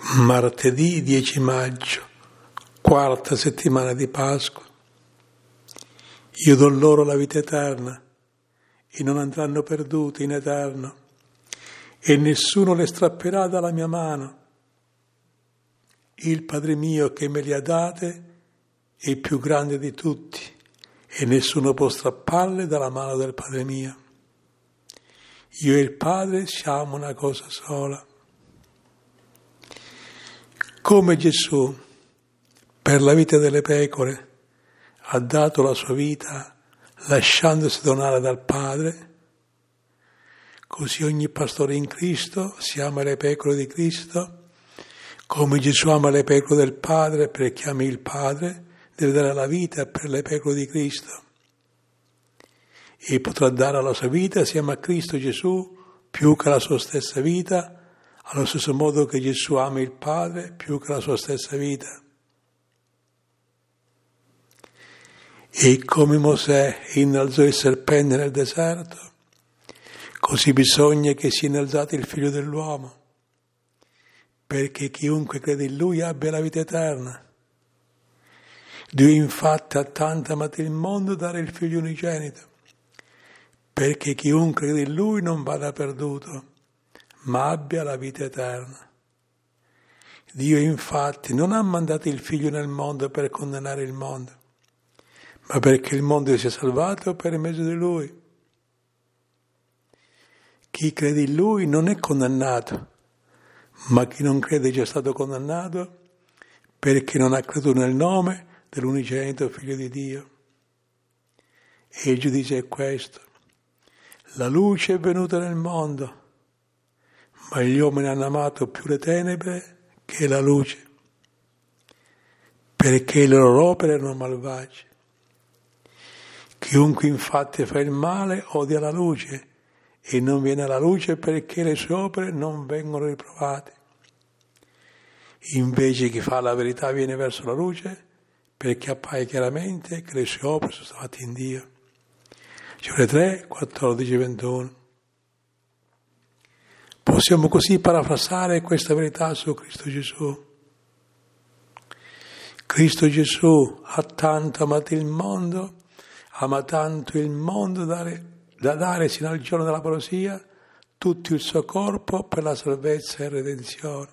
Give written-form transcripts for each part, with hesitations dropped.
Martedì 10 maggio, quarta settimana di Pasqua. Io do loro la vita eterna e non andranno perduti in eterno e nessuno le strapperà dalla mia mano. Il Padre mio che me li ha date è il più grande di tutti e nessuno può strapparle dalla mano del Padre mio. Io e il Padre siamo una cosa sola. Come Gesù, per la vita delle pecore, ha dato la sua vita lasciandosi donare dal Padre, così ogni pastore in Cristo si ama le pecore di Cristo, come Gesù ama le pecore del Padre perché ama il Padre, deve dare la vita per le pecore di Cristo. E potrà dare la sua vita assieme a Cristo Gesù più che la sua stessa vita, allo stesso modo che Gesù ama il Padre più che la sua stessa vita. E come Mosè innalzò il serpente nel deserto, così bisogna che sia innalzato il Figlio dell'uomo, perché chiunque crede in Lui abbia la vita eterna. Dio infatti ha tanto amato il mondo da dare il Figlio unigenito, perché chiunque crede in Lui non vada perduto, ma abbia la vita eterna. Dio infatti non ha mandato il Figlio nel mondo per condannare il mondo, ma perché il mondo sia salvato per mezzo di Lui. Chi crede in Lui non è condannato, ma chi non crede è già stato condannato perché non ha creduto nel nome dell'unigenito Figlio di Dio. E il giudice è questo: la luce è venuta nel mondo, ma gli uomini hanno amato più le tenebre che la luce, perché le loro opere erano malvagie. Chiunque infatti fa il male odia la luce e non viene alla luce perché le sue opere non vengono riprovate. Invece chi fa la verità viene verso la luce perché appaia chiaramente che le sue opere sono state in Dio. Giovanni 3, 14, 21. Possiamo così parafrasare questa verità su Cristo Gesù. Cristo Gesù ha tanto amato il mondo, ama tanto il mondo da dare sino al giorno della parousia tutto il suo corpo per la salvezza e redenzione.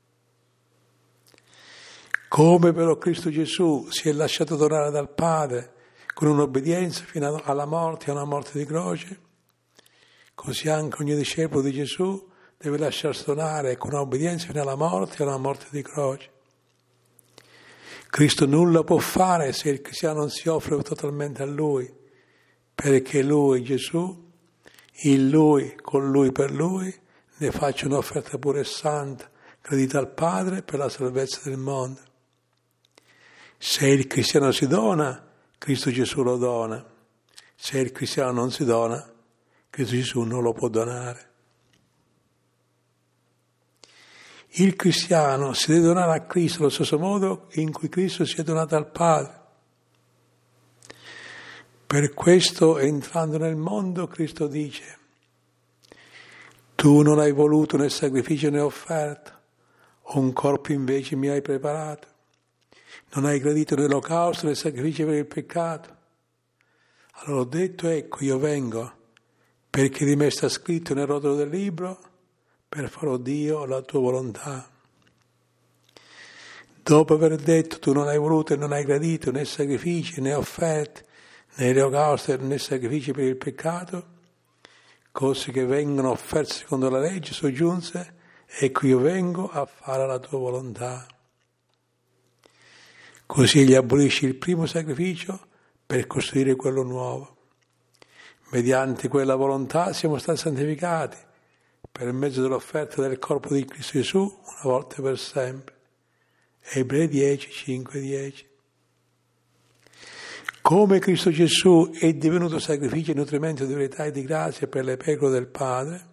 Come però Cristo Gesù si è lasciato donare dal Padre con un'obbedienza fino alla morte e una morte di croce, così anche ogni discepolo di Gesù deve lasciarsi donare con un'obbedienza fino alla morte e una morte di croce. Cristo nulla può fare se il cristiano non si offre totalmente a Lui, perché Lui, Gesù, in Lui, con Lui, per Lui, ne faccia un'offerta pura e santa, gradita al Padre per la salvezza del mondo. Se il cristiano si dona, Cristo Gesù lo dona. Se il cristiano non si dona, Cristo Gesù non lo può donare. Il cristiano si deve donare a Cristo allo stesso modo in cui Cristo si è donato al Padre. Per questo, entrando nel mondo, Cristo dice: tu non hai voluto né sacrificio né offerta, un corpo invece mi hai preparato. Non hai gradito né l'olocausto né sacrificio per il peccato. Allora ho detto: ecco, io vengo, perché di me sta scritto nel rotolo del libro, per farò Dio la tua volontà. Dopo aver detto: tu non hai voluto e non hai gradito né sacrifici né offerte, né olocausto né sacrifici per il peccato, cose che vengono offerte secondo la legge, soggiunse: ecco io vengo a fare la tua volontà. Così egli abolisce il primo sacrificio per costruire quello nuovo. Mediante quella volontà siamo stati santificati per mezzo dell'offerta del corpo di Cristo Gesù una volta per sempre. Ebrei 10, 5, 10. Come Cristo Gesù è divenuto sacrificio e nutrimento di verità e di grazia per le pecore del Padre,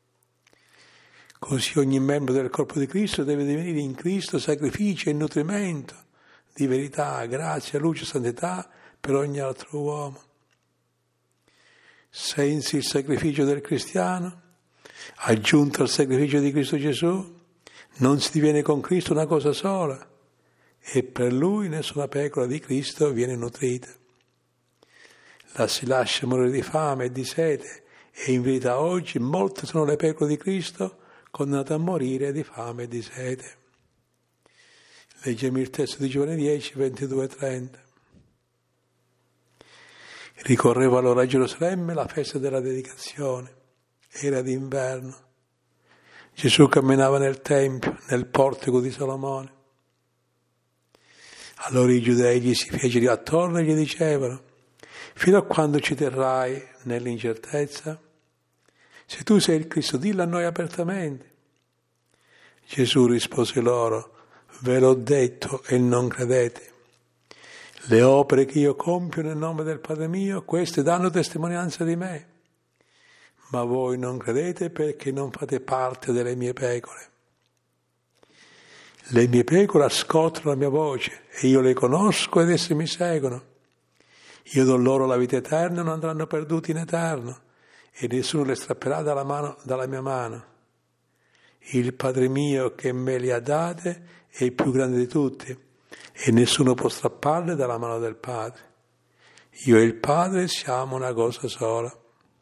così ogni membro del corpo di Cristo deve divenire in Cristo sacrificio e nutrimento di verità, grazia, luce e santità per ogni altro uomo. Senza il sacrificio del cristiano, aggiunto al sacrificio di Cristo Gesù, Non si diviene con Cristo una cosa sola, e per Lui nessuna pecora di Cristo viene nutrita. La si lascia morire di fame e di sete, e in verità oggi molte sono le pecore di Cristo condannate a morire di fame e di sete. Leggiamo il testo di Giovanni 10, 22 e 30. Ricorreva allora a Gerusalemme la festa della dedicazione. Era d'inverno. Gesù camminava nel Tempio, nel portico di Salomone. Allora i giudei gli si fecero attorno e gli dicevano: fino a quando ci terrai nell'incertezza? Se tu sei il Cristo, dillo a noi apertamente. Gesù rispose loro: ve l'ho detto e non credete. Le opere che io compio nel nome del Padre mio, queste danno testimonianza di me. Ma voi non credete perché non fate parte delle mie pecore. Le mie pecore ascoltano la mia voce e io le conosco ed esse mi seguono. Io do loro la vita eterna e non andranno perduti in eterno e nessuno le strapperà dalla mia mano. Il Padre mio che me li ha date è il più grande di tutti e nessuno può strapparle dalla mano del Padre. Io e il Padre siamo una cosa sola.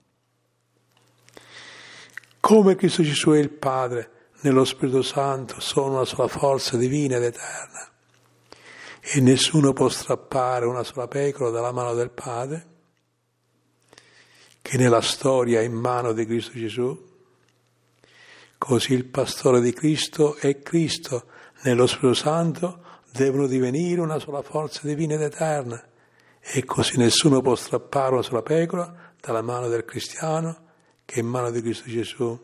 Come Cristo Gesù e il Padre nello Spirito Santo sono una sola forza divina ed eterna e nessuno può strappare una sola pecora dalla mano del Padre, che nella storia è in mano di Cristo Gesù. Così il pastore di Cristo e Cristo nello Spirito Santo devono divenire una sola forza divina ed eterna e così nessuno può strappare una sola pecora dalla mano del cristiano che è in mano di Cristo Gesù.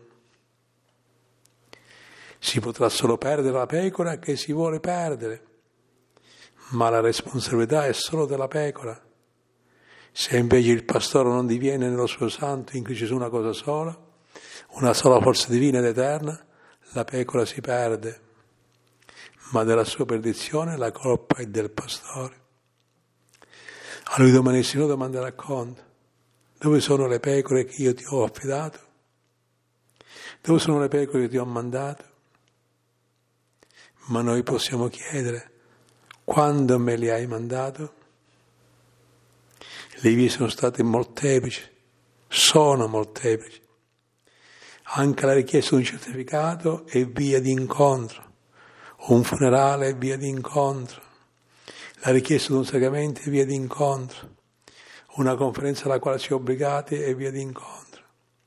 Si potrà solo perdere la pecora che si vuole perdere, ma la responsabilità è solo della pecora. Se invece il pastore non diviene nello Spirito Santo in Cristo Gesù una cosa sola, una sola forza divina ed eterna, la pecora si perde, ma della sua perdizione la colpa è del pastore. A lui domani il Signore domanderà conto: dove sono le pecore che io ti ho affidato? Dove sono le pecore che ti ho mandato? Ma noi possiamo chiedere: quando me li hai mandato? Le vie sono state molteplici, sono molteplici. Anche la richiesta di un certificato è via di incontro, un funerale è via di incontro, la richiesta di un sacramento è via di incontro, una conferenza alla quale si è obbligati è via di incontro,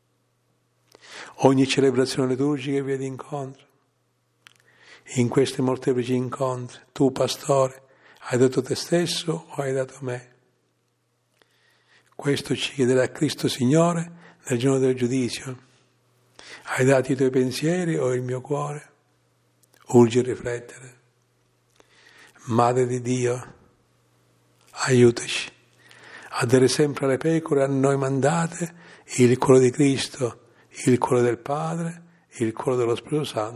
ogni celebrazione liturgica è via di incontro. In questi molteplici incontri, tu, pastore, hai dato te stesso o hai dato me? Questo ci chiederà Cristo Signore nel giorno del giudizio. Hai dato i tuoi pensieri o il mio cuore? Urgi a riflettere. Madre di Dio, aiutaci a dare sempre alle pecore a noi mandate il cuore di Cristo, il cuore del Padre, il cuore dello Spirito Santo.